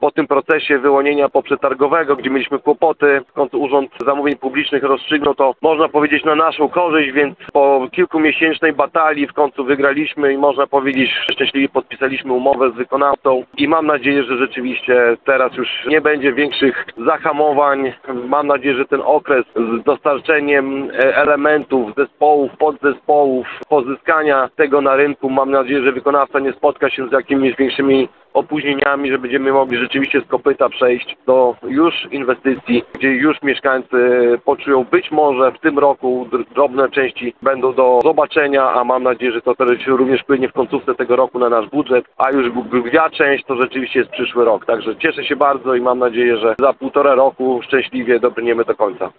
po tym procesie wyłonienia poprzetargowego, gdzie mieliśmy kłopoty, w końcu Urząd Zamówień Publicznych rozstrzygnął to, można powiedzieć, na naszą korzyść, więc po kilkumiesięcznej batalii w końcu wygraliśmy i można powiedzieć, szczęśliwie podpisaliśmy umowę z wykonawcą i mam nadzieję, że rzeczywiście teraz już nie będzie większych zahamowań. Mam nadzieję, że ten okres z dostarczeniem elementów, zespołów, podzespołów, pozyskania tego na rynku, mam nadzieję, że wykonawca nie spotka się z jakimiś większymi opóźnieniami, że będziemy mogli rzeczywiście z kopyta przejść do już inwestycji, gdzie już mieszkańcy poczują, być może w tym roku drobne części będą do zobaczenia, a mam nadzieję, że to też również wpłynie w końcówce tego roku na nasz budżet, a już lwia część to rzeczywiście jest przyszły rok. Także cieszę się bardzo i mam nadzieję, że za 1,5 roku szczęśliwie dobrniemy do końca.